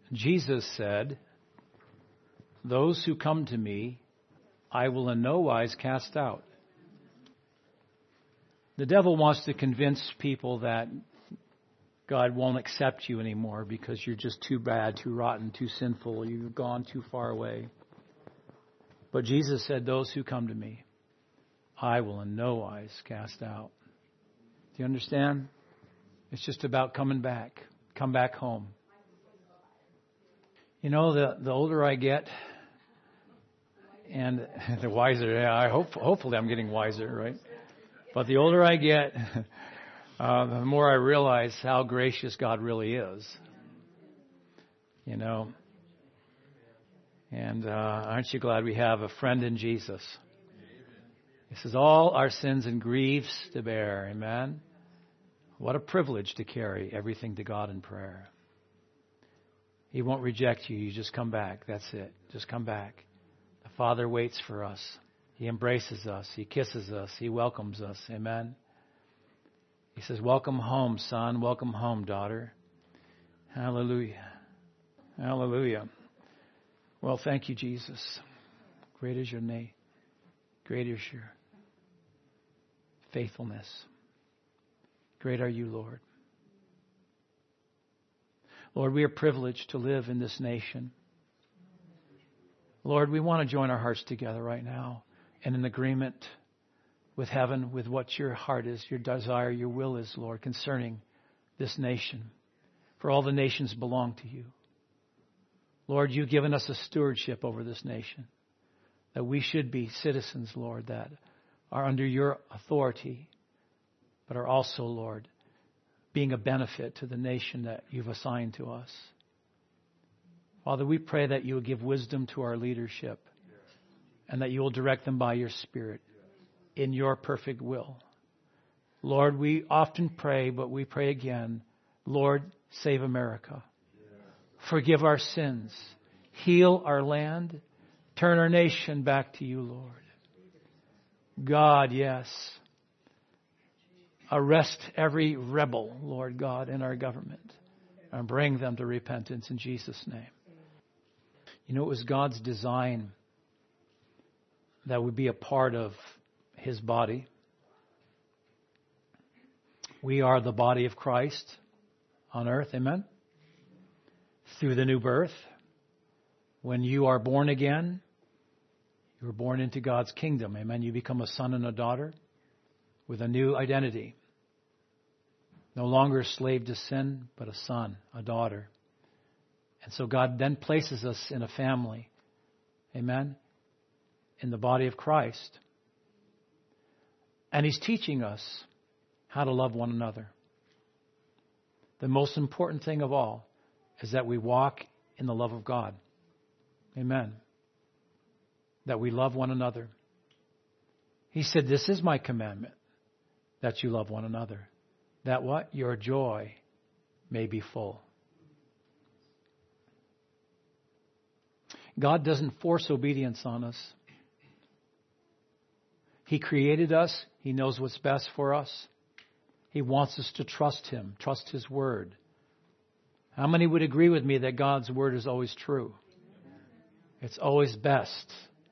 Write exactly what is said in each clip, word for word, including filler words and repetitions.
Jesus said, "Those who come to me, I will in no wise cast out." The devil wants to convince people that God won't accept you anymore because you're just too bad, too rotten, too sinful. You've gone too far away. But Jesus said, "Those who come to me, I will in no wise cast out." Do you understand? It's just about coming back. Come back home. You know, the, the older I get, and the wiser, yeah, I hope, hopefully I'm getting wiser, right? But the older I get, uh, the more I realize how gracious God really is. You know, and uh, aren't you glad we have a friend in Jesus? He says, all our sins and griefs to bear. Amen. What a privilege to carry everything to God in prayer. He won't reject you. You just come back. That's it. Just come back. The Father waits for us. He embraces us. He kisses us. He welcomes us. Amen. He says, "Welcome home, son. Welcome home, daughter." Hallelujah. Hallelujah. Well, thank you, Jesus. Great is your name. Great is your faithfulness. Great are you, Lord. Lord, we are privileged to live in this nation. Lord, we want to join our hearts together right now and in agreement with heaven, with what your heart is, your desire, your will is, Lord, concerning this nation. For all the nations belong to you. Lord, you've given us a stewardship over this nation, that we should be citizens, Lord, that are under your authority, but are also, Lord, being a benefit to the nation that you've assigned to us. Father, we pray that you will give wisdom to our leadership and that you will direct them by your Spirit in your perfect will. Lord, we often pray, but we pray again, Lord, save America. Forgive our sins. Heal our land. Turn our nation back to you, Lord. God, yes. Arrest every rebel, Lord God, in our government and bring them to repentance in Jesus' name. You know, it was God's design that would be a part of his body. We are the body of Christ on earth, amen? Through the new birth. When you are born again, you are born into God's kingdom, amen? You become a son and a daughter with a new identity. No longer a slave to sin, but a son, a daughter. And so God then places us in a family. Amen? In the body of Christ. And he's teaching us how to love one another. The most important thing of all is that we walk in the love of God. Amen. That we love one another. He said, "This is my commandment, that you love one another. That what? Your joy may be full." God doesn't force obedience on us. He created us. He knows what's best for us. He wants us to trust him, trust his word. How many would agree with me that God's word is always true? It's always best.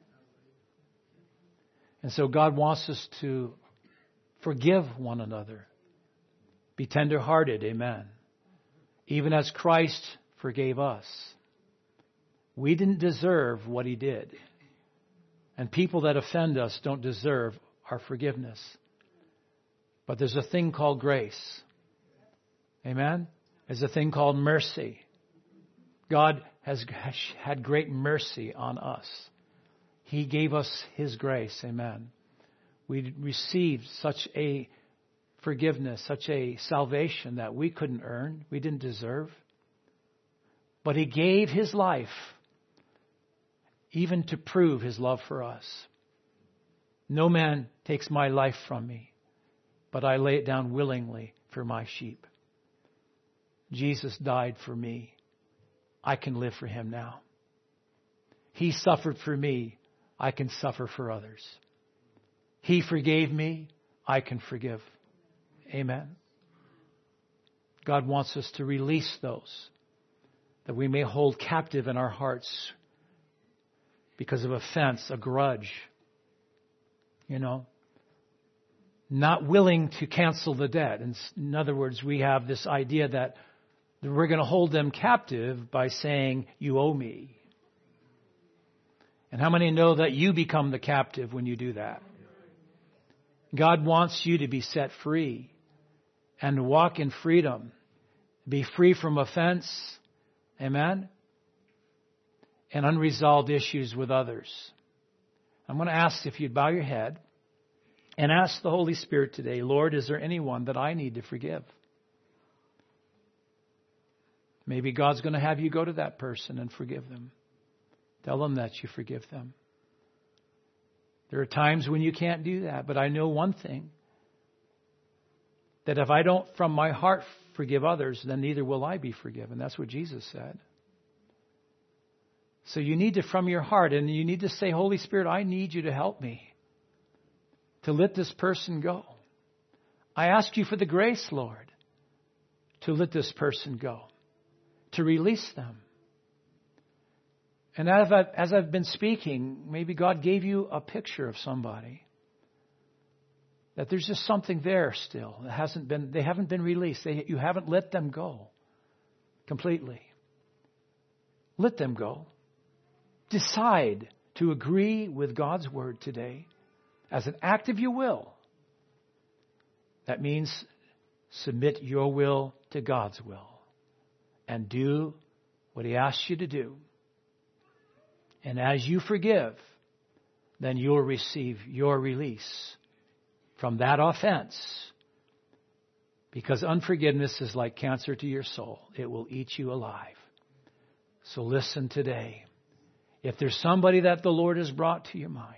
And so God wants us to forgive one another. Be tender-hearted, amen. Even as Christ forgave us. We didn't deserve what he did. And people that offend us don't deserve our forgiveness. But there's a thing called grace. Amen? There's a thing called mercy. God has had great mercy on us. He gave us his grace. Amen. We received such a forgiveness, such a salvation that we couldn't earn. We didn't deserve. But he gave his life even to prove his love for us. No man takes my life from me, but I lay it down willingly for my sheep. Jesus died for me. I can live for him now. He suffered for me. I can suffer for others. He forgave me. I can forgive. Amen. God wants us to release those that we may hold captive in our hearts because of offense, a grudge, you know, not willing to cancel the debt. In, in other words, we have this idea that we're going to hold them captive by saying, you owe me. And how many know that you become the captive when you do that? God wants you to be set free and walk in freedom. Be free from offense. Amen? And unresolved issues with others. I'm going to ask if you'd bow your head and ask the Holy Spirit today, Lord, is there anyone that I need to forgive? Maybe God's going to have you go to that person and forgive them. Tell them that you forgive them. There are times when you can't do that, but I know one thing, that if I don't from my heart forgive others, then neither will I be forgiven. That's what Jesus said. So you need to from your heart, and you need to say, Holy Spirit, I need you to help me to let this person go. I ask you for the grace, Lord, to let this person go, to release them. And as I've, as I've been speaking, maybe God gave you a picture of somebody. That there's just something there still. That hasn't been, they haven't been released. They, you haven't let them go completely. Let them go. Decide to agree with God's word today as an act of your will. That means submit your will to God's will and do what He asks you to do. And as you forgive, then you'll receive your release from that offense. Because unforgiveness is like cancer to your soul. It will eat you alive. So listen today. If there's somebody that the Lord has brought to your mind,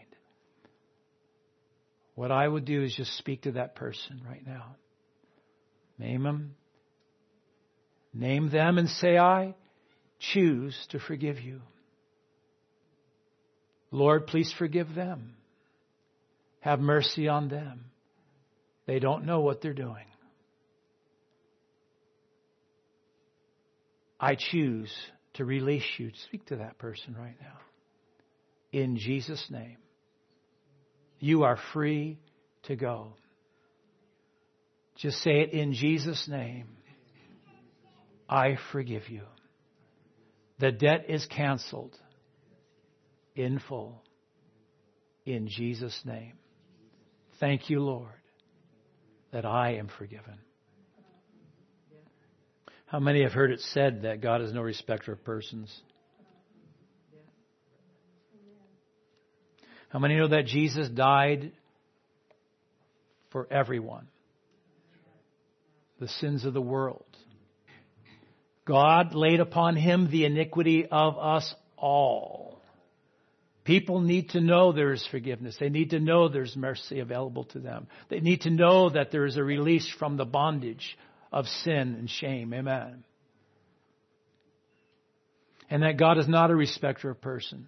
what I would do is just speak to that person right now. Name them. Name them and say, I choose to forgive you. Lord, please forgive them. Have mercy on them. They don't know what they're doing. I choose to release you. Speak to that person right now. In Jesus' name. You are free to go. Just say it in Jesus' name. I forgive you. The debt is canceled in full. In Jesus' name. Thank you, Lord, that I am forgiven. How many have heard it said that God is no respecter of persons? How many know that Jesus died for everyone? The sins of the world. God laid upon Him the iniquity of us all. People need to know there is forgiveness. They need to know there's mercy available to them. They need to know that there is a release from the bondage of sin and shame. Amen. And that God is not a respecter of persons.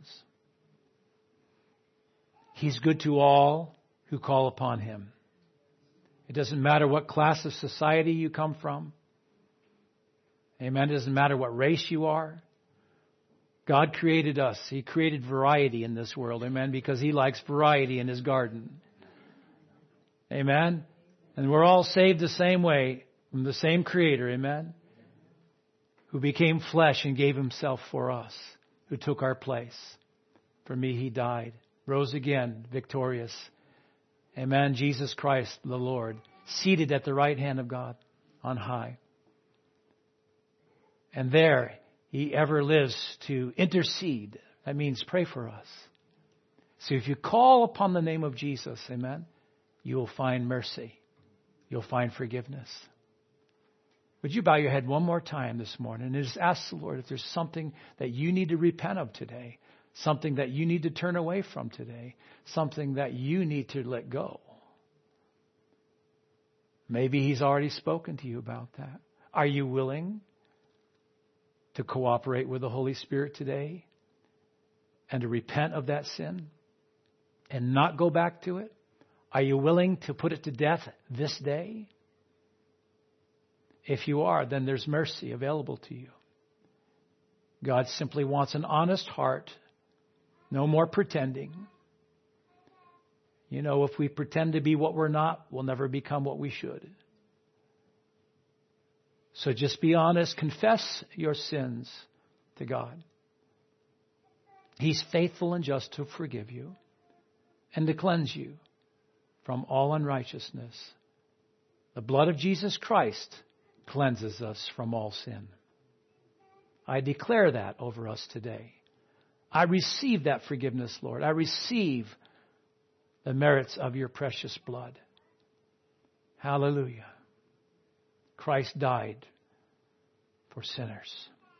He's good to all who call upon Him. It doesn't matter what class of society you come from. Amen. It doesn't matter what race you are. God created us. He created variety in this world. Amen. Because He likes variety in His garden. Amen. And we're all saved the same way from the same Creator. Amen. Who became flesh and gave Himself for us. Who took our place. For me, He died. Rose again, victorious. Amen. Jesus Christ, the Lord, seated at the right hand of God on high. And there He ever lives to intercede. That means pray for us. So if you call upon the name of Jesus, amen, you will find mercy. You'll find forgiveness. Would you bow your head one more time this morning and just ask the Lord if there's something that you need to repent of today, something that you need to turn away from today, something that you need to let go. Maybe He's already spoken to you about that. Are you willing to cooperate with the Holy Spirit today and to repent of that sin and not go back to it? Are you willing to put it to death this day? If you are, then there's mercy available to you. God simply wants an honest heart. No more pretending. You know, if we pretend to be what we're not, we'll never become what we should. So just be honest. Confess your sins to God. He's faithful and just to forgive you and to cleanse you from all unrighteousness. The blood of Jesus Christ cleanses us from all sin. I declare that over us today. I receive that forgiveness, Lord. I receive the merits of your precious blood. Hallelujah. Christ died for sinners.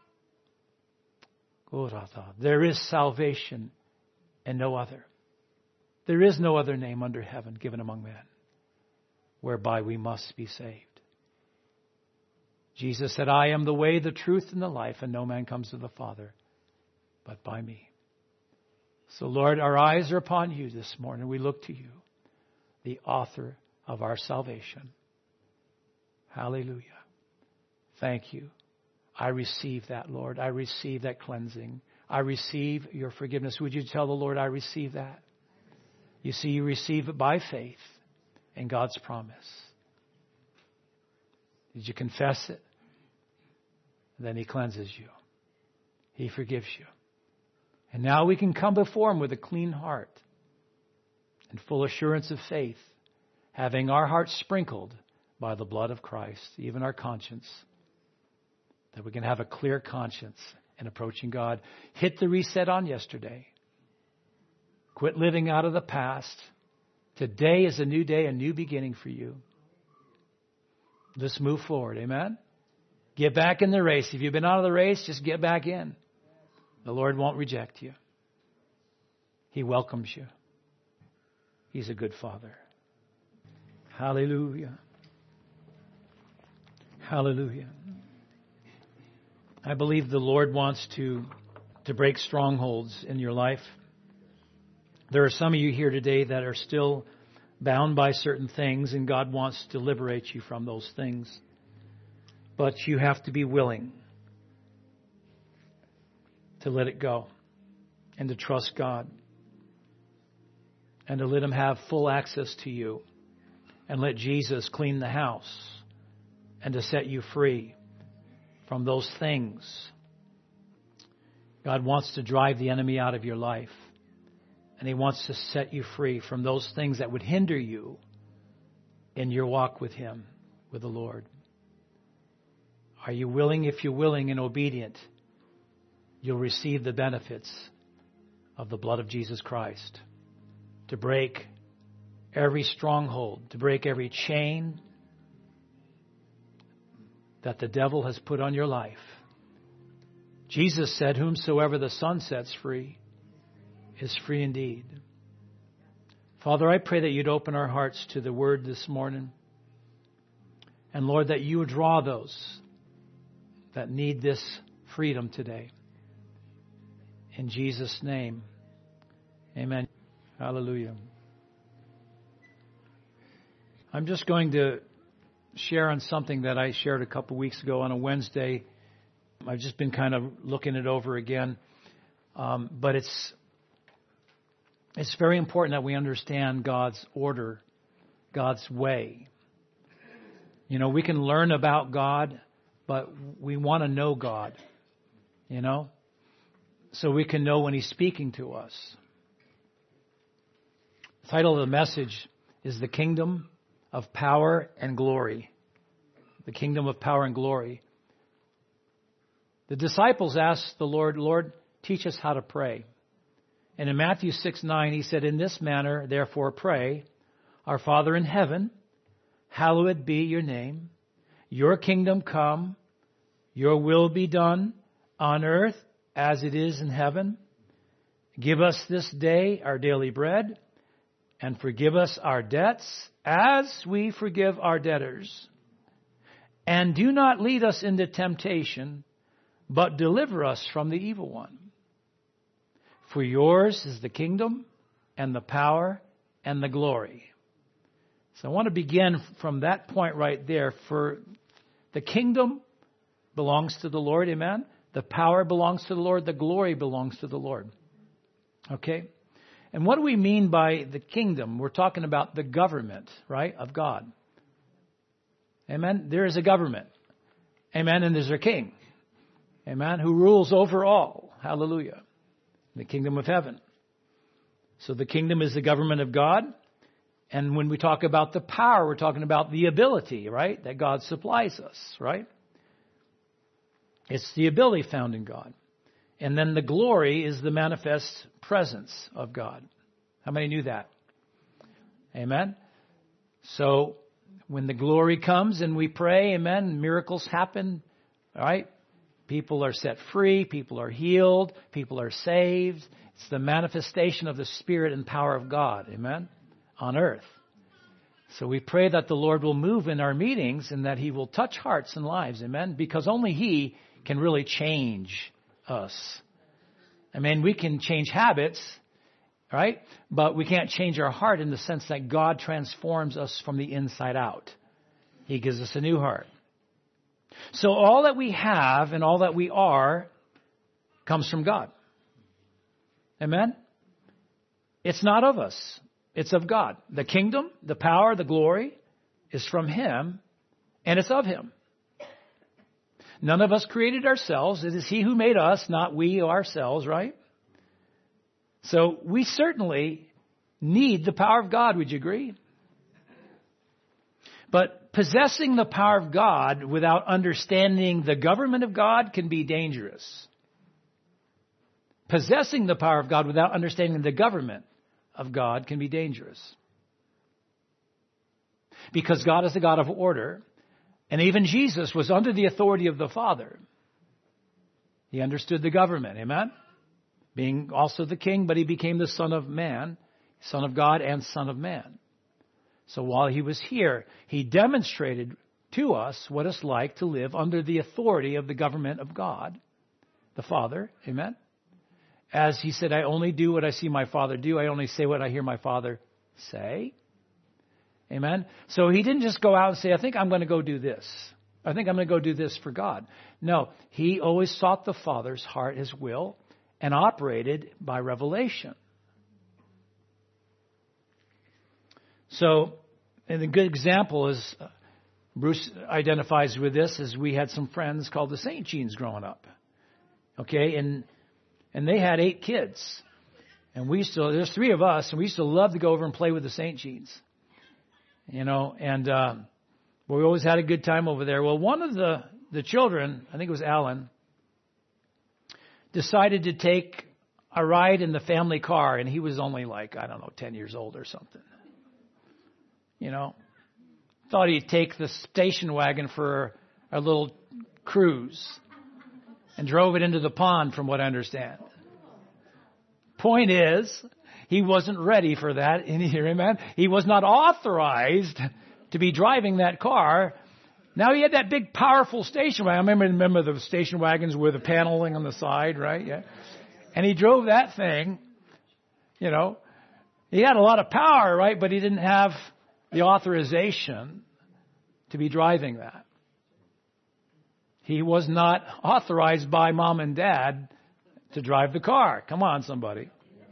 There is salvation and no other. There is no other name under heaven given among men whereby we must be saved. Jesus said, I am the way, the truth, and the life, and no man comes to the Father but by me. So, Lord, our eyes are upon you this morning. We look to you, the author of our salvation. Hallelujah. Thank you. I receive that, Lord. I receive that cleansing. I receive your forgiveness. Would you tell the Lord, I receive that? You see, you receive it by faith in God's promise. Did you confess it? Then He cleanses you. He forgives you. And now we can come before Him with a clean heart and full assurance of faith, having our hearts sprinkled by the blood of Christ, even our conscience, that we can have a clear conscience in approaching God. Hit the reset on yesterday. Quit living out of the past. Today is a new day, a new beginning for you. Let's move forward. Amen? Get back in the race. If you've been out of the race, just get back in. The Lord won't reject you. He welcomes you. He's a good Father. Hallelujah. Hallelujah. I believe the Lord wants to, to break strongholds in your life. There are some of you here today that are still bound by certain things, and God wants to liberate you from those things. But you have to be willing to let it go and to trust God and to let Him have full access to you and let Jesus clean the house and to set you free from those things. God wants to drive the enemy out of your life, and He wants to set you free from those things that would hinder you in your walk with Him, with the Lord. Are you willing? If you're willing and obedient, you'll receive the benefits of the blood of Jesus Christ to break every stronghold, to break every chain that the devil has put on your life. Jesus said, whomsoever the Son sets free is free indeed. Father, I pray that you'd open our hearts to the word this morning. And Lord, that you would draw those that need this freedom today. In Jesus' name, amen. Hallelujah. I'm just going to share on something that I shared a couple weeks ago on a Wednesday. I've just been kind of looking it over again. Um, but it's it's very important that we understand God's order, God's way. You know, we can learn about God, but we want to know God, you know, so we can know when He's speaking to us. The title of the message is The Kingdom of Power and Glory. The Kingdom of Power and Glory. The disciples asked the Lord, Lord, teach us how to pray. And in Matthew six nine, He said, in this manner, therefore pray, our Father in heaven, hallowed be your name. Your kingdom come, your will be done on earth as it is in heaven. Give us this day our daily bread, and forgive us our debts as we forgive our debtors. And do not lead us into temptation, but deliver us from the evil one. For yours is the kingdom and the power and the glory. So I want to begin from that point right there. For the kingdom belongs to the Lord, amen? The power belongs to the Lord. The glory belongs to the Lord. Okay? And what do we mean by the kingdom? We're talking about the government, right, of God. Amen? There is a government. Amen? And there's a king. Amen? Who rules over all. Hallelujah. The kingdom of heaven. So the kingdom is the government of God. And when we talk about the power, we're talking about the ability, right? That God supplies us, right? It's the ability found in God. And then the glory is the manifest presence of God. How many knew that? Amen? So when the glory comes and we pray, amen, miracles happen, all right? People are set free. People are healed. People are saved. It's the manifestation of the Spirit and power of God, amen, on earth. So we pray that the Lord will move in our meetings and that He will touch hearts and lives, amen, because only He can really change us. I mean, we can change habits, right? But we can't change our heart in the sense that God transforms us from the inside out. He gives us a new heart. So all that we have and all that we are comes from God. Amen? It's not of us. It's of God. The kingdom, the power, the glory is from Him, and it's of Him. None of us created ourselves. It is He who made us, not we ourselves, right? So we certainly need the power of God. Would you agree? But possessing the power of God without understanding the government of God can be dangerous. Possessing the power of God without understanding the government of God can be dangerous. Because God is a God of order. And even Jesus was under the authority of the Father. He understood the government. Amen? Being also the king, but He became the Son of Man, Son of God and Son of Man. So while He was here, He demonstrated to us what it's like to live under the authority of the government of God, the Father. Amen? As He said, I only do what I see my Father do. I only say what I hear my Father say. Amen? So He didn't just go out and say, I think I'm going to go do this. I think I'm going to go do this for God. No, He always sought the Father's heart, His will, and operated by revelation. So, and a good example is, uh, Bruce identifies with this, is we had some friends called the Saint Jeans growing up. Okay, and and they had eight kids. And we used to, there's three of us, and we used to love to go over and play with the Saint Jeans. You know, and uh, we always had a good time over there. Well, one of the, the children, I think it was Alan, decided to take a ride in the family car, and he was only like, I don't know, ten years old or something. You know, thought he'd take the station wagon for a little cruise and drove it into the pond, from what I understand. Point is, he wasn't ready for that in here, amen? He was not authorized to be driving that car. Now he had that big, powerful station wagon. I remember, remember the station wagons with the paneling on the side, right? Yeah. And he drove that thing, you know. He had a lot of power, right? But he didn't have the authorization to be driving that. He was not authorized by mom and dad to drive the car. Come on, somebody.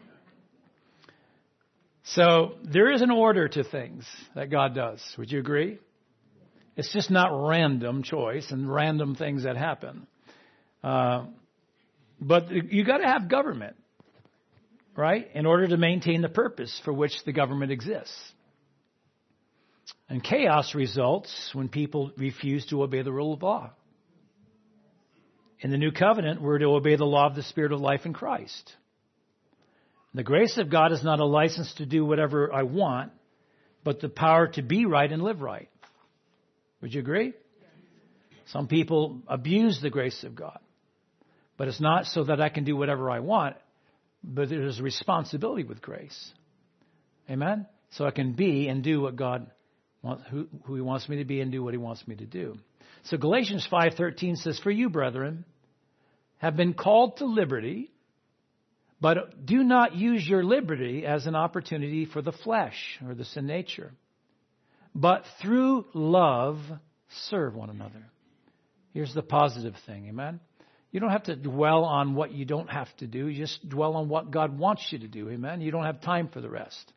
So there is an order to things that God does. Would you agree? It's just not random choice and random things that happen. Uh, but you got to have government, right, in order to maintain the purpose for which the government exists. And chaos results when people refuse to obey the rule of law. In the new covenant, we're to obey the law of the Spirit of life in Christ. The grace of God is not a license to do whatever I want, but the power to be right and live right. Would you agree? Some people abuse the grace of God. But it's not so that I can do whatever I want, but there's a responsibility with grace. Amen? So I can be and do what God wants, who, who He wants me to be, and do what He wants me to do. So Galatians five thirteen says, for you, brethren, have been called to liberty, but do not use your liberty as an opportunity for the flesh or the sin nature, but through love serve one another. Here's the positive thing, amen? You don't have to dwell on what you don't have to do. You just dwell on what God wants you to do. Amen? You don't have time for the rest.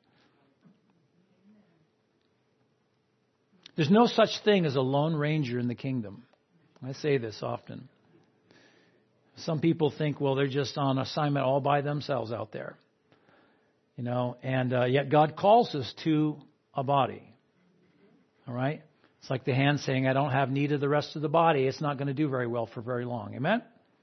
There's no such thing as a lone ranger in the kingdom. I say this often. Some people think, well, they're just on assignment all by themselves out there. You know, and uh, yet God calls us to a body. All right? It's like the hand saying, I don't have need of the rest of the body. It's not going to do very well for very long. Amen?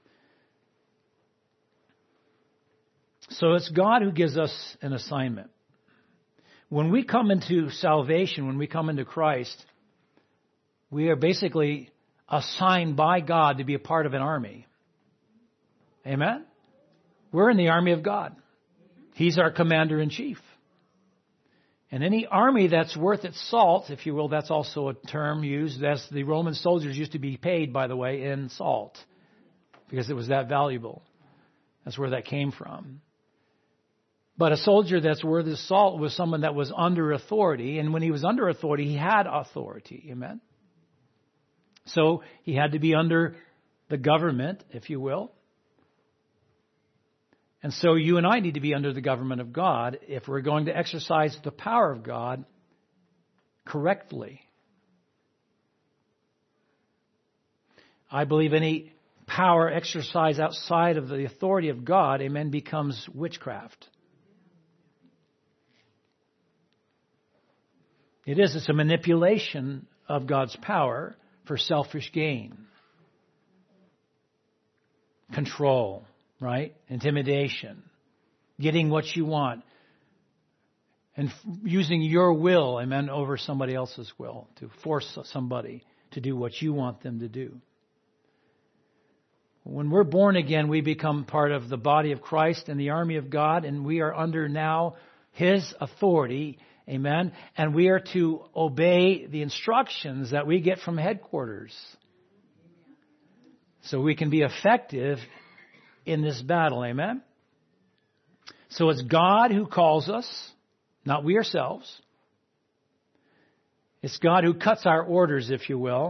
So it's God who gives us an assignment. When we come into salvation, when we come into Christ, we are basically assigned by God to be a part of an army. Amen? We're in the army of God. He's our commander-in-chief. And any army that's worth its salt, if you will, that's also a term used, as the Roman soldiers used to be paid, by the way, in salt, because it was that valuable. That's where that came from. But a soldier that's worth his salt was someone that was under authority. And when he was under authority, he had authority. Amen? So he had to be under the government, if you will. And so you and I need to be under the government of God if we're going to exercise the power of God correctly. I believe any power exercised outside of the authority of God, amen, becomes witchcraft. It is. It's a manipulation of God's power for selfish gain. Control, right? Intimidation. Getting what you want. And f- using your will, amen, over somebody else's will. To force somebody to do what you want them to do. When we're born again, we become part of the body of Christ and the army of God. And we are under now His authority. Amen. And we are to obey the instructions that we get from headquarters. So we can be effective in this battle. Amen. So it's God who calls us, not we ourselves. It's God who cuts our orders, if you will.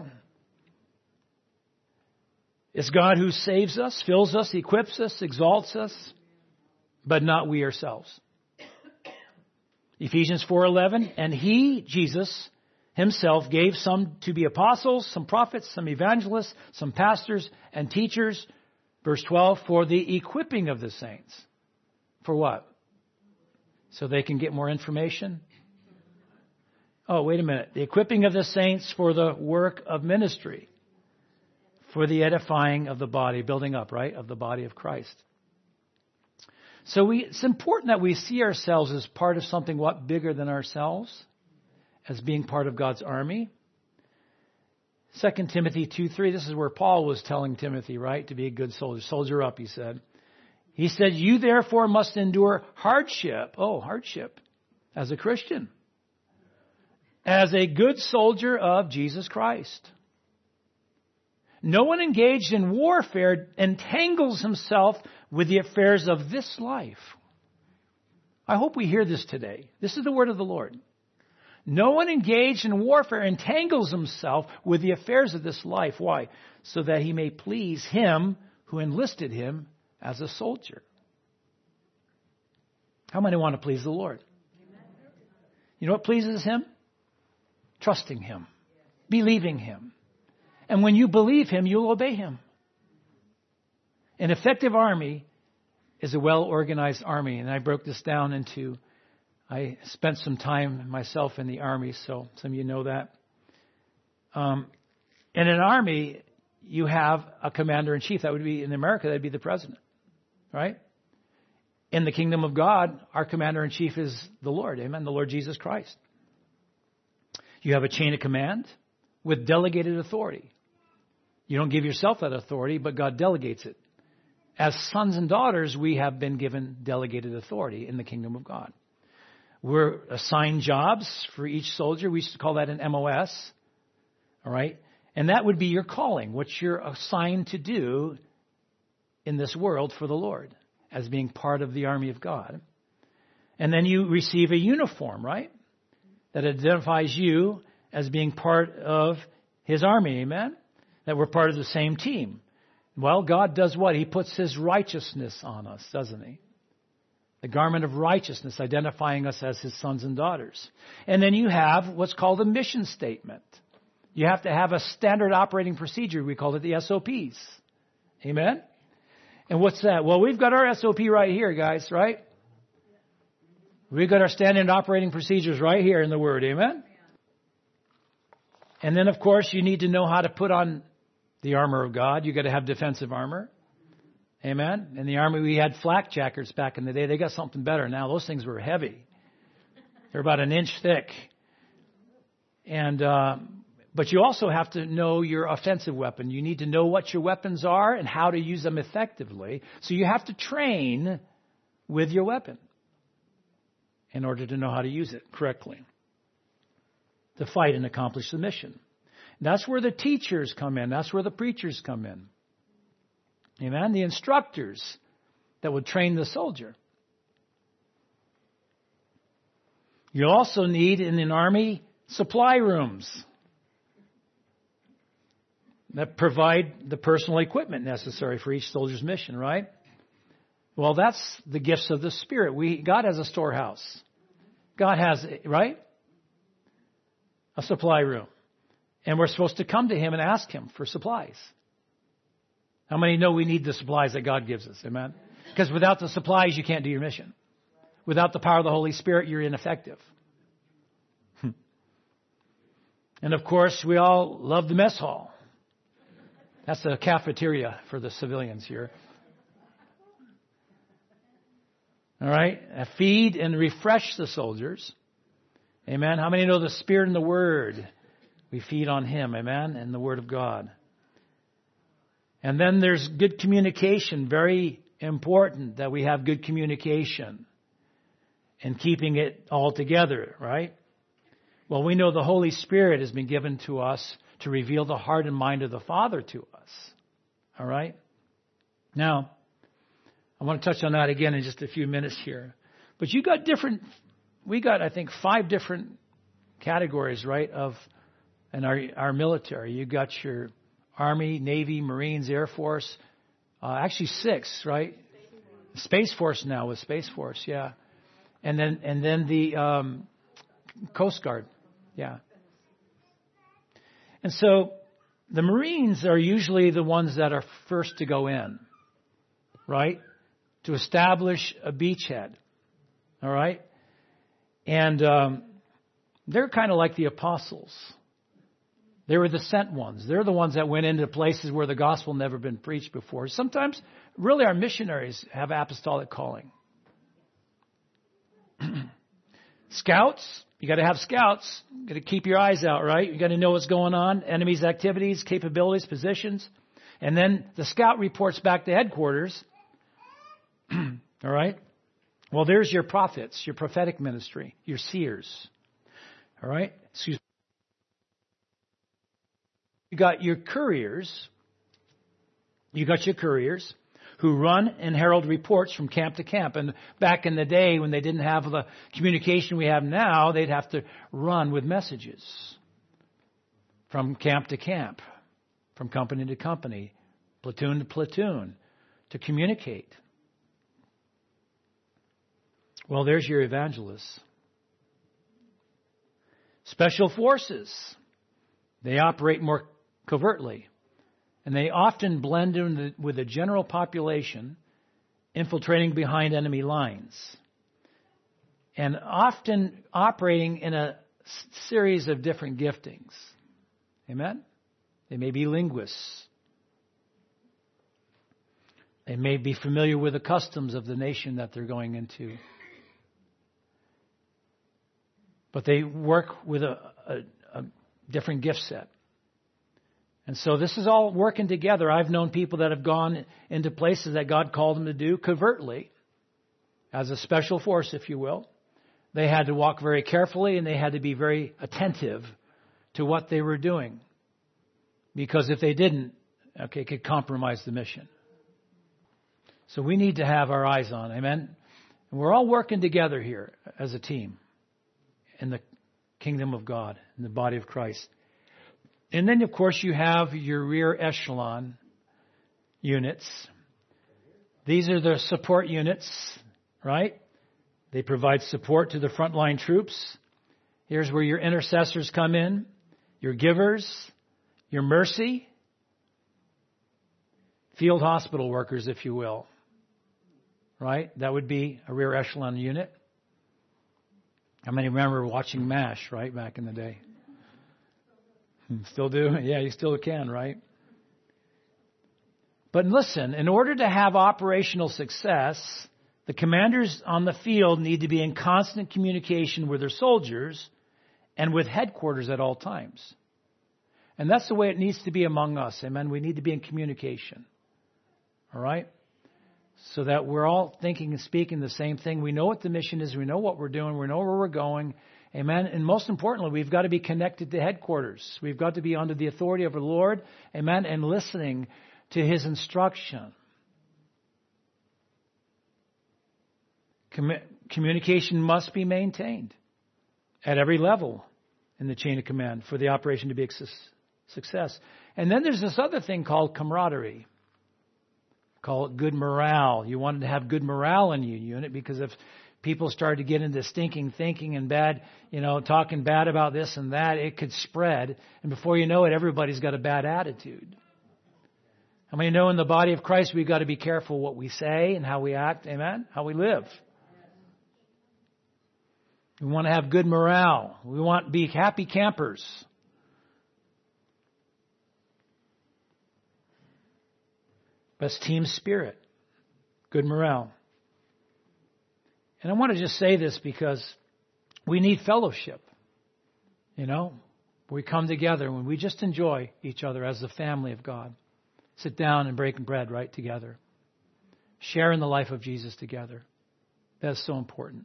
It's God who saves us, fills us, equips us, exalts us, but not we ourselves. Ephesians four eleven, and He, Jesus, Himself gave some to be apostles, some prophets, some evangelists, some pastors and teachers. Verse twelve, for the equipping of the saints. For what? So they can get more information? Oh, wait a minute. The equipping of the saints for the work of ministry. For the edifying of the body, building up, right, of the body of Christ. So we, it's important that we see ourselves as part of something what bigger than ourselves, as being part of God's army. Second Timothy two three, this is where Paul was telling Timothy, right, to be a good soldier. Soldier up, he said. He said, you therefore must endure hardship. Oh, hardship. As a Christian. As a good soldier of Jesus Christ. No one engaged in warfare entangles himself with the affairs of this life. I hope we hear this today. This is the word of the Lord. No one engaged in warfare entangles himself with the affairs of this life. Why? So that he may please Him who enlisted him as a soldier. How many want to please the Lord? You know what pleases Him? Trusting Him. Believing Him. And when you believe Him, you'll obey Him. An effective army is a well-organized army. And I broke this down into, I spent some time myself in the army, so some of you know that. Um, in an army, you have a commander-in-chief. That would be, in America, that would be the president. Right? In the kingdom of God, our commander-in-chief is the Lord. Amen? The Lord Jesus Christ. You have a chain of command with delegated authority. You don't give yourself that authority, but God delegates it. As sons and daughters, we have been given delegated authority in the kingdom of God. We're assigned jobs for each soldier. We used to call that an M O S. All right? And that would be your calling, what you're assigned to do in this world for the Lord, as being part of the army of God. And then you receive a uniform, right? That identifies you as being part of His army, amen? That we're part of the same team. Well, God does what? He puts His righteousness on us, doesn't He? The garment of righteousness, identifying us as His sons and daughters. And then you have what's called a mission statement. You have to have a standard operating procedure. We call it the S O Ps. Amen? And what's that? Well, we've got our S O P right here, guys, right? We've got our standard operating procedures right here in the Word. Amen? And then, of course, you need to know how to put on the armor of God. You've got to have defensive armor. Amen? In the Army, we had flak jackets back in the day. They got something better now. Those things were heavy. They're about an inch thick. And uh, but you also have to know your offensive weapon. You need to know what your weapons are and how to use them effectively. So you have to train with your weapon in order to know how to use it correctly, to fight and accomplish the mission. That's where the teachers come in. That's where the preachers come in. Amen? The instructors that would train the soldier. You also need, in an army, supply rooms that provide the personal equipment necessary for each soldier's mission, right? Well, that's the gifts of the Spirit. We God has a storehouse. God has, right? A supply room. And we're supposed to come to Him and ask Him for supplies. How many know we need the supplies that God gives us? Amen? Because without the supplies, you can't do your mission. Without the power of the Holy Spirit, you're ineffective. And of course, we all love the mess hall. That's the cafeteria for the civilians here. All right? Feed and refresh the soldiers. Amen? How many know the Spirit and the Word? We feed on Him, amen, and the Word of God. And then there's good communication. Very important that we have good communication and keeping it all together, right? Well, we know the Holy Spirit has been given to us to reveal the heart and mind of the Father to us. All right? Now, I want to touch on that again in just a few minutes here. But you got different, we got, I think, five different categories, right, of in our, our military. You got your Army, Navy, Marines, Air Force. Uh, actually six, right? Space Force now with Space Force, yeah. And then and then the um, Coast Guard, yeah. And so the Marines are usually the ones that are first to go in, right? To establish a beachhead, all right? And um, they're kind of like the apostles. They were the sent ones. They're the ones that went into places where the gospel never been preached before. Sometimes, really, our missionaries have apostolic calling. Scouts, you got to have scouts. You got to keep your eyes out, right? You got to know what's going on, enemies' activities, capabilities, positions. And then the scout reports back to headquarters. All right? Well, there's your prophets, your prophetic ministry, your seers. All right? Excuse me. You got your couriers. You got your couriers who run and herald reports from camp to camp. And back in the day when they didn't have the communication we have now, they'd have to run with messages from camp to camp, from company to company, platoon to platoon, to communicate. Well, there's your evangelists. Special forces. They operate more covertly. And they often blend in the, with the general population, infiltrating behind enemy lines. And often operating in a series of different giftings. Amen? They may be linguists. They may be familiar with the customs of the nation that they're going into. But they work with a, a, a different gift set. And so this is all working together. I've known people that have gone into places that God called them to do covertly, as a special force, if you will. They had to walk very carefully and they had to be very attentive to what they were doing. Because if they didn't, okay, it could compromise the mission. So we need to have our eyes on, amen? And we're all working together here as a team in the kingdom of God, in the body of Christ. And then, of course, you have your rear echelon. units. These are the support units, right? They provide support to the frontline troops. Here's where your intercessors come in, your givers, your mercy, field hospital workers, if you will. Right? That would be a rear echelon unit. How many remember watching MASH, right, back in the day? Still do? Yeah, you still can, right? But listen, in order to have operational success, the commanders on the field need to be in constant communication with their soldiers and with headquarters at all times. And that's the way it needs to be among us. Amen? We need to be in communication. All right? So that we're all thinking and speaking the same thing. We know what the mission is. We know what we're doing. We know where we're going. Amen. And most importantly, we've got to be connected to headquarters. We've got to be under the authority of the Lord. Amen. And listening to His instruction. Com- communication must be maintained at every level in the chain of command for the operation to be a success. And then there's this other thing called camaraderie. Call it good morale. You wanted to have good morale in your unit because if people started to get into stinking thinking and bad, you know, talking bad about this and that, it could spread. And before you know it, everybody's got a bad attitude. How many know in the body of Christ we've got to be careful what we say and how we act, amen, how we live. We want to have good morale. We want to be happy campers. Best team spirit. Good morale. And I want to just say this because we need fellowship. You know, we come together when we just enjoy each other as the family of God. Sit down and break bread right together. Sharing the life of Jesus together. That's so important.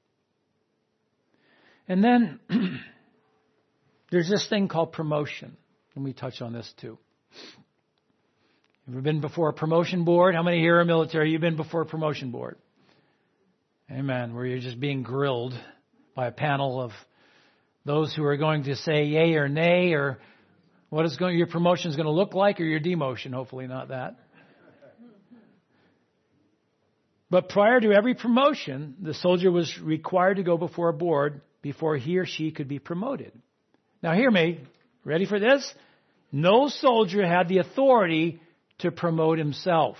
And then there's this thing called promotion. Let me touch on this too. Ever been before a promotion board? How many here are military? You've been before a promotion board. Amen. Where you're just being grilled by a panel of those who are going to say yay or nay, or what is going your promotion is going to look like, or your demotion. Hopefully not that. But prior to every promotion, the soldier was required to go before a board before he or she could be promoted. Now hear me. Ready for this? No soldier had the authority to promote himself.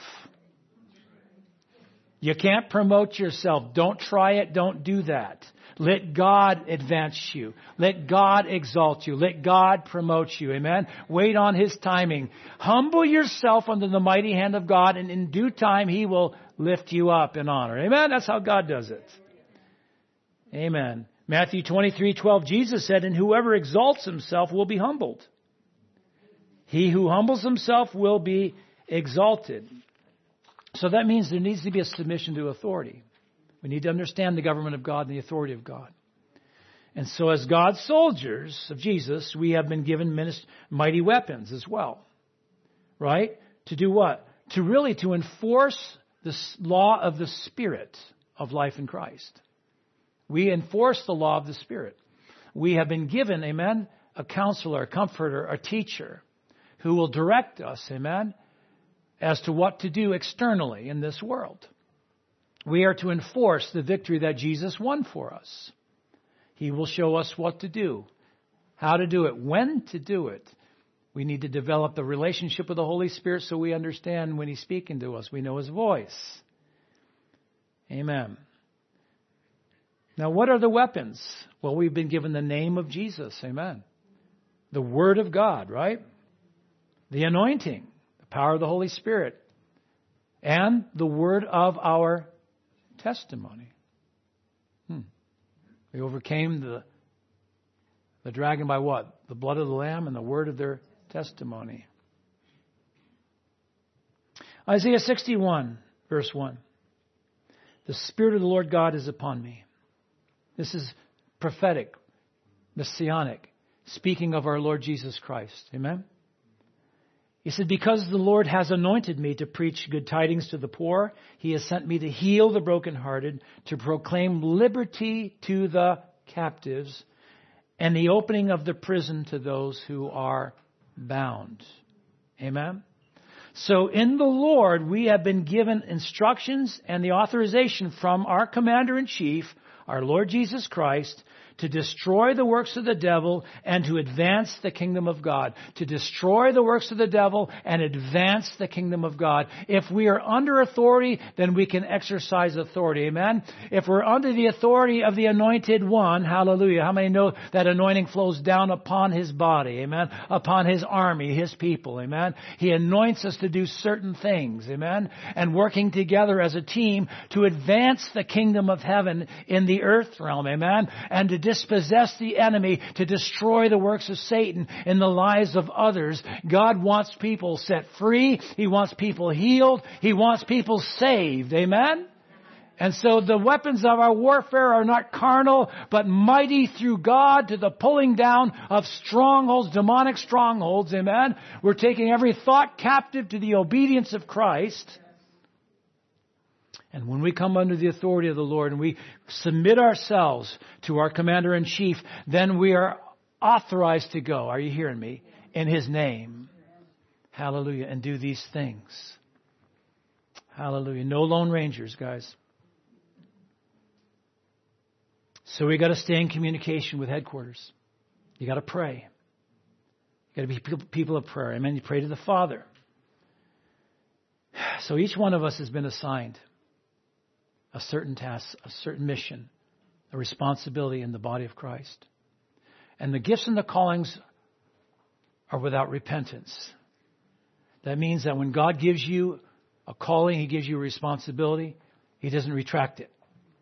You can't promote yourself. Don't try it. Don't do that. Let God advance you. Let God exalt you. Let God promote you. Amen. Wait on His timing. Humble yourself under the mighty hand of God, and in due time He will lift you up in honor. Amen. That's how God does it. Amen. Matthew twenty-three twelve, Jesus said, "And whoever exalts himself will be humbled. He who humbles himself will be exalted." So that means there needs to be a submission to authority. We need to understand the government of God and the authority of God. And so as God's soldiers of Jesus, we have been given minist- mighty weapons as well. Right? To do what? To really to enforce the law of the Spirit of life in Christ. We enforce the law of the Spirit. We have been given, amen, a counselor, a comforter, a teacher who will direct us, amen, as to what to do externally in this world. We are to enforce the victory that Jesus won for us. He will show us what to do, how to do it, when to do it. We need to develop the relationship with the Holy Spirit so we understand when He's speaking to us. We know His voice. Amen. Now, what are the weapons? Well, we've been given the name of Jesus. Amen. The Word of God, right? The anointing, the power of the Holy Spirit, and the word of our testimony. Hmm. We overcame the, the dragon by what? The blood of the Lamb and the word of their testimony. Isaiah sixty-one, verse one. The Spirit of the Lord God is upon me. This is prophetic, messianic, speaking of our Lord Jesus Christ. Amen? He said, because the Lord has anointed me to preach good tidings to the poor, He has sent me to heal the brokenhearted, to proclaim liberty to the captives, and the opening of the prison to those who are bound. Amen? So in the Lord, we have been given instructions and the authorization from our Commander-in-Chief, our Lord Jesus Christ, to destroy the works of the devil and to advance the kingdom of God. To destroy the works of the devil and advance the kingdom of God. If we are under authority, then we can exercise authority. Amen? If we're under the authority of the Anointed One, hallelujah. How many know that anointing flows down upon His body? Amen? Upon His army, His people. Amen? He anoints us to do certain things. Amen? And working together as a team to advance the kingdom of heaven in the earth realm. Amen? And to dispossess the enemy, to destroy the works of Satan in the lives of others. God wants people set free. He wants people healed. He wants people saved. Amen? And so the weapons of our warfare are not carnal, but mighty through God to the pulling down of strongholds, demonic strongholds. Amen? We're taking every thought captive to the obedience of Christ. And when we come under the authority of the Lord and we submit ourselves to our Commander-in-Chief, then we are authorized to go. Are you hearing me? In His name. Hallelujah. And do these things. Hallelujah. No lone rangers, guys. So we got to stay in communication with headquarters. You got to pray. You got to be people of prayer. Amen. You pray to the Father. So each one of us has been assigned a certain task, a certain mission, a responsibility in the body of Christ. And the gifts and the callings are without repentance. That means that when God gives you a calling, He gives you a responsibility, He doesn't retract it.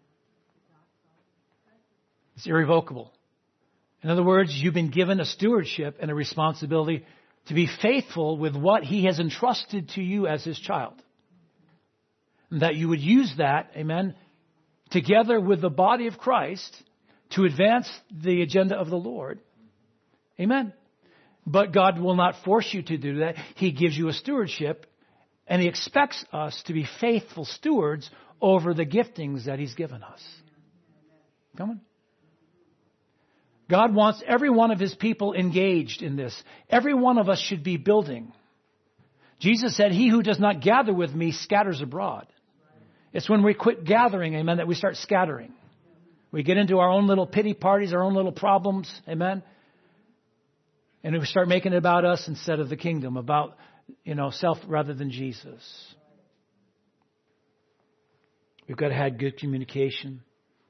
It's irrevocable. In other words, you've been given a stewardship and a responsibility to be faithful with what He has entrusted to you as His child. And that you would use that, amen, together with the body of Christ to advance the agenda of the Lord. Amen. But God will not force you to do that. He gives you a stewardship, and He expects us to be faithful stewards over the giftings that He's given us. Come on. God wants every one of His people engaged in this. Every one of us should be building. Jesus said, "He who does not gather with me scatters abroad." It's when we quit gathering, amen, that we start scattering. We get into our own little pity parties, our own little problems, amen. And we start making it about us instead of the kingdom, about, you know, self rather than Jesus. We've got to have good communication.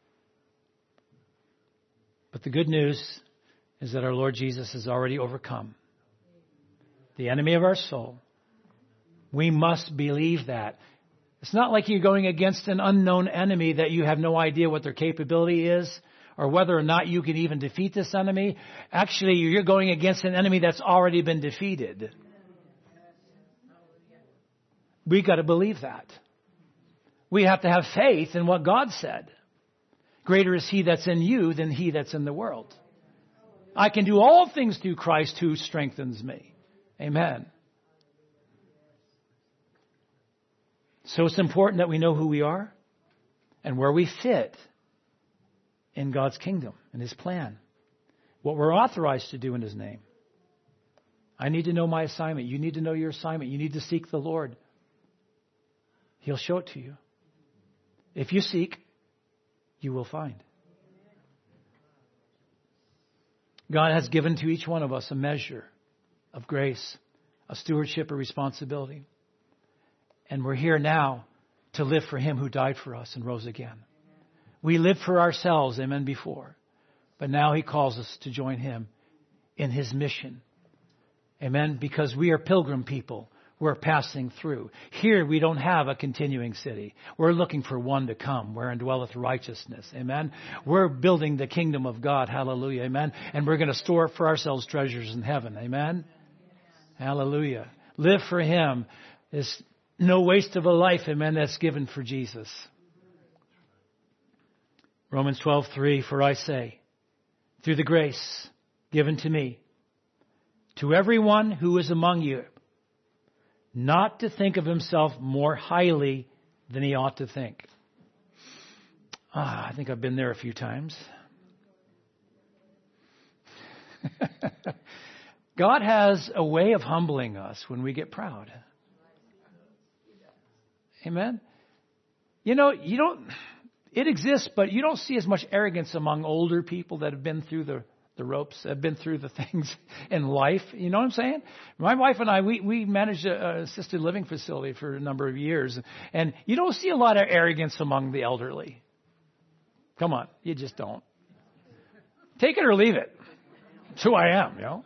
But the good news is that our Lord Jesus has already overcome the enemy of our soul. We must believe that. It's not like you're going against an unknown enemy that you have no idea what their capability is or whether or not you can even defeat this enemy. Actually, you're going against an enemy that's already been defeated. We got to believe that. We have to have faith in what God said. Greater is He that's in you than he that's in the world. I can do all things through Christ who strengthens me. Amen. So it's important that we know who we are and where we fit in God's kingdom and His plan. What we're authorized to do in His name. I need to know my assignment. You need to know your assignment. You need to seek the Lord. He'll show it to you. If you seek, you will find. God has given to each one of us a measure of grace, a stewardship, a responsibility. And we're here now to live for Him who died for us and rose again. We lived for ourselves, amen, before. But now He calls us to join Him in His mission. Amen, because we are pilgrim people. We're passing through. Here we don't have a continuing city. We're looking for one to come, wherein dwelleth righteousness. Amen. We're building the kingdom of God. Hallelujah. Amen. And we're going to store up for ourselves treasures in heaven. Amen. Hallelujah. Live for Him. There's no waste of a life, amen, that's given for Jesus. Romans twelve three, for I say, through the grace given to me, to everyone who is among you, not to think of himself more highly than he ought to think. Ah, I think I've been there a few times. God has a way of humbling us when we get proud. Amen. You know, you don't, it exists, but you don't see as much arrogance among older people that have been through the, the ropes, have been through the things in life. You know what I'm saying? My wife and I, we, we managed a, a assisted living facility for a number of years. And you don't see a lot of arrogance among the elderly. Come on. You just don't. Take it or leave it. It's who I am, you know.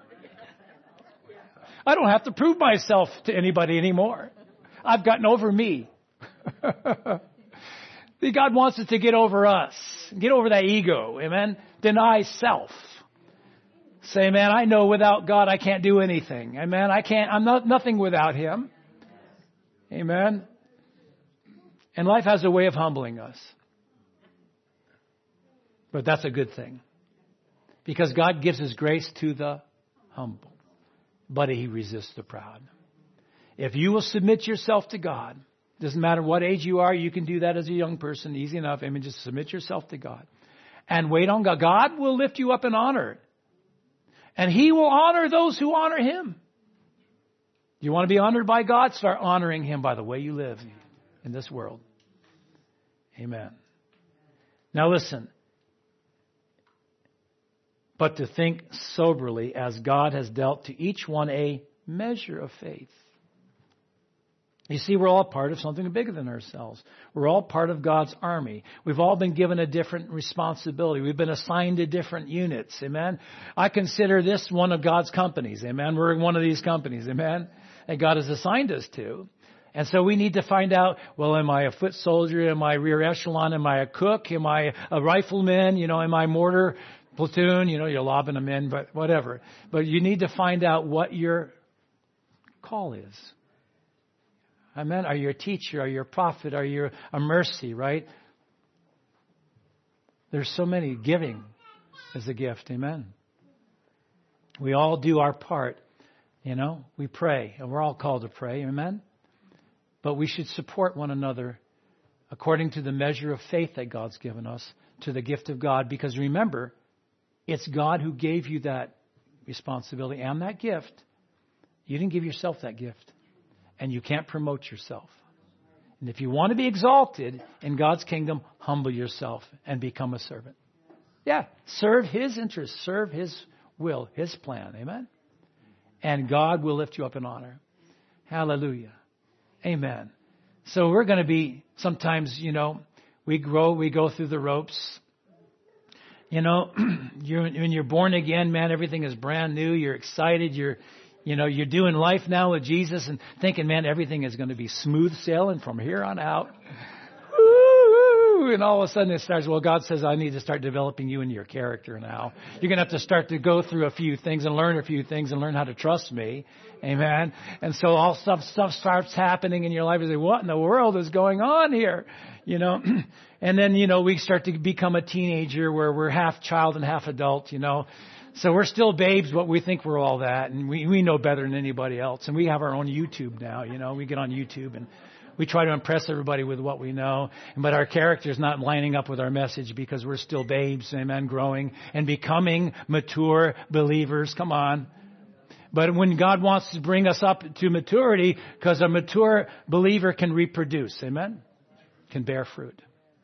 I don't have to prove myself to anybody anymore. I've gotten over me. God wants us to get over us. Get over that ego. Amen. Deny self. Say, man, I know without God I can't do anything. Amen. I can't, I'm not nothing without Him. Amen. And life has a way of humbling us. But that's a good thing. Because God gives His grace to the humble. But He resists the proud. If you will submit yourself to God, doesn't matter what age you are, you can do that as a young person, easy enough. I mean, just submit yourself to God. And wait on God. God will lift you up in honor. And He will honor those who honor Him. You want to be honored by God? Start honoring Him by the way you live in this world. Amen. Now listen. But to think soberly as God has dealt to each one a measure of faith. You see, we're all part of something bigger than ourselves. We're all part of God's army. We've all been given a different responsibility. We've been assigned to different units. Amen. I consider this one of God's companies. Amen. We're in one of these companies. Amen. That God has assigned us to. And so we need to find out, well, am I a foot soldier? Am I rear echelon? Am I a cook? Am I a rifleman? You know, am I mortar platoon? You know, you're lobbing them in, but whatever. But you need to find out what your call is. Amen. Are you a teacher? Are you a prophet? Are you a mercy, right? There's so many. Giving is a gift. Amen. We all do our part. You know, we pray, and we're all called to pray. Amen. But we should support one another according to the measure of faith that God's given us to the gift of God. Because remember, it's God who gave you that responsibility and that gift. You didn't give yourself that gift. And you can't promote yourself. And if you want to be exalted in God's kingdom, humble yourself and become a servant. Yeah, serve His interests, serve His will, His plan. Amen. And God will lift you up in honor. Hallelujah. Amen. So we're going to be, sometimes, you know, we grow, we go through the ropes. You know, you're, when you're born again, man, everything is brand new. You're excited. You're, you know, you're doing life now with Jesus and thinking, man, everything is going to be smooth sailing from here on out. Woo! And all of a sudden it starts, well, God says, I need to start developing you and your character now. You're going to have to start to go through a few things and learn a few things and learn how to trust me. Amen. And so all stuff, stuff starts happening in your life. You say, what in the world is going on here? You know, and then, you know, we start to become a teenager where we're half child and half adult, you know. So we're still babes, but we think we're all that. And we, we know better than anybody else. And we have our own YouTube now, you know. We get on YouTube and we try to impress everybody with what we know. But our character's not lining up with our message because we're still babes, amen, growing and becoming mature believers. Come on. But when God wants to bring us up to maturity, because a mature believer can reproduce, amen, can bear fruit.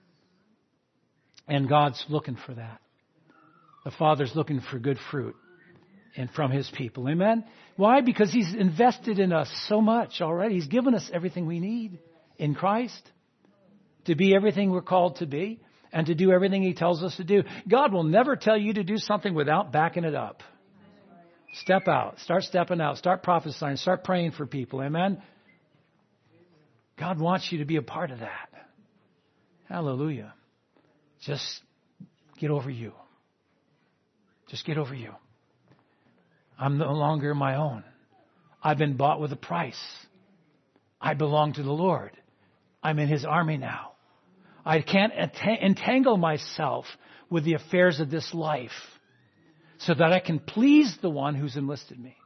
And God's looking for that. The Father's looking for good fruit and from His people. Amen? Why? Because He's invested in us so much already. He's given us everything we need in Christ to be everything we're called to be and to do everything He tells us to do. God will never tell you to do something without backing it up. Step out. Start stepping out. Start prophesying. Start praying for people. Amen? God wants you to be a part of that. Hallelujah. Just get over you. Just get over you. I'm no longer my own. I've been bought with a price. I belong to the Lord. I'm in His army now. I can't entangle myself with the affairs of this life so that I can please the one who's enlisted me.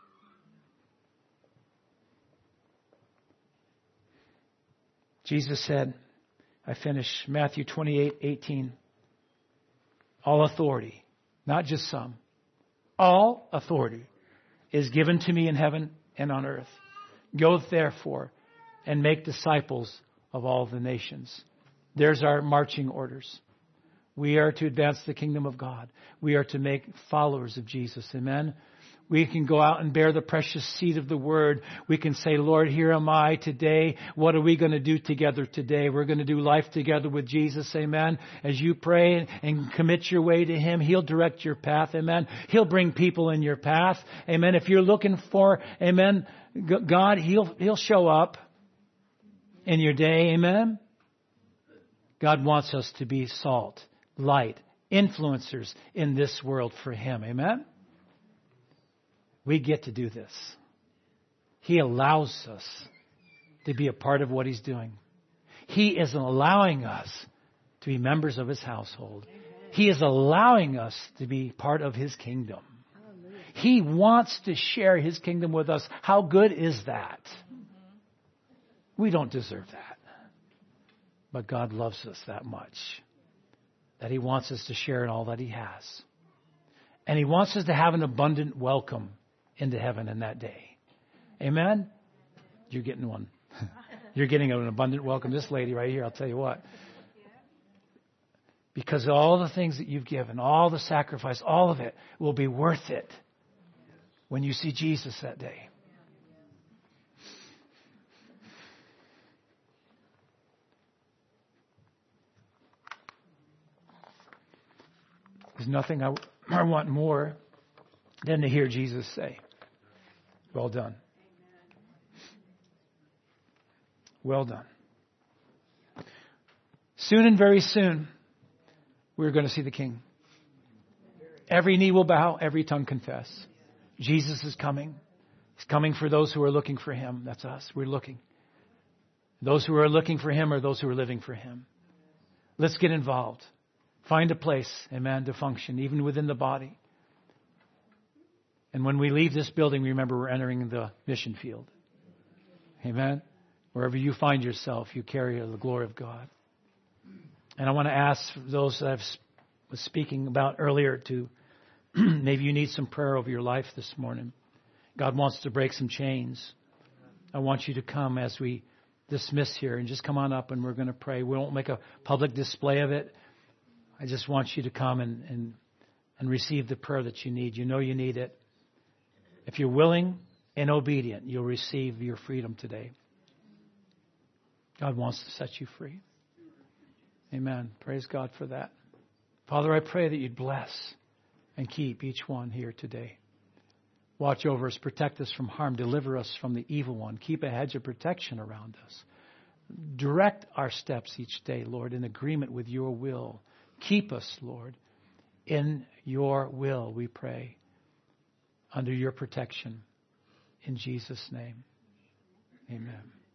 Jesus said, I finish Matthew twenty-eight eighteen. All authority. Not just some. All authority is given to me in heaven and on earth. Go therefore and make disciples of all the nations. There's our marching orders. We are to advance the kingdom of God. We are to make followers of Jesus. Amen. We can go out and bear the precious seed of the word. We can say, Lord, here am I today. What are we going to do together today? We're going to do life together with Jesus. Amen. As you pray and commit your way to Him, He'll direct your path. Amen. He'll bring people in your path. Amen. If you're looking for, amen, God, He'll, He'll show up in your day. Amen. God wants us to be salt, light, influencers in this world for Him. Amen. We get to do this. He allows us to be a part of what He's doing. He is allowing us to be members of His household. He is allowing us to be part of His kingdom. He wants to share His kingdom with us. How good is that? We don't deserve that. But God loves us that much that He wants us to share in all that He has. And He wants us to have an abundant welcome into heaven in that day. Amen? You're getting one. You're getting an abundant welcome. This lady right here, I'll tell you what. Because all the things that you've given, all the sacrifice, all of it will be worth it when you see Jesus that day. There's nothing I, I want more than to hear Jesus say, well done. Well done. Soon and very soon, we're going to see the King. Every knee will bow, every tongue confess. Jesus is coming. He's coming for those who are looking for Him. That's us. We're looking. Those who are looking for Him are those who are living for Him. Let's get involved. Find a place, amen, to function, even within the body. And when we leave this building, remember we're entering the mission field. Amen? Wherever you find yourself, you carry the glory of God. And I want to ask those that I was speaking about earlier to, maybe you need some prayer over your life this morning. God wants to break some chains. I want you to come as we dismiss here and just come on up and we're going to pray. We won't make a public display of it. I just want you to come and, and, and receive the prayer that you need. You know you need it. If you're willing and obedient, you'll receive your freedom today. God wants to set you free. Amen. Praise God for that. Father, I pray that you'd bless and keep each one here today. Watch over us, protect us from harm, deliver us from the evil one. Keep a hedge of protection around us. Direct our steps each day, Lord, in agreement with your will. Keep us, Lord, in your will, we pray, under your protection. In Jesus' name, amen.